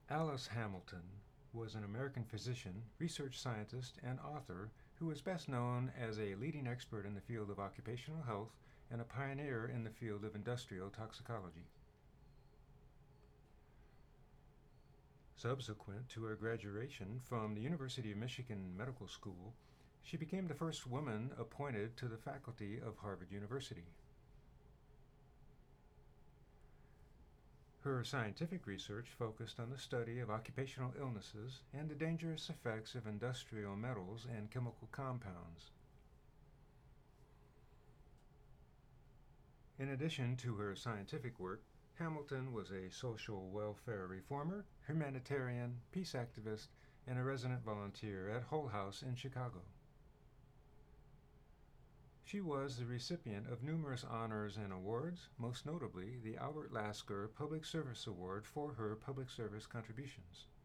Alice Hamilton was an American physician, research scientist, and author who was best known as a leading expert in the field of occupational health and a pioneer in the field of industrial toxicology. Subsequent to her graduation from the University of Michigan Medical School, she became the first woman appointed to the faculty of Harvard University. Her scientific research focused on the study of occupational illnesses and the dangerous effects of industrial metals and chemical compounds. In addition to her scientific work, Hamilton was a social welfare reformer, humanitarian, peace activist, and a resident volunteer at Hull House in Chicago. She was the recipient of numerous honors and awards, most notably the Albert Lasker Public Service Award for her public service contributions.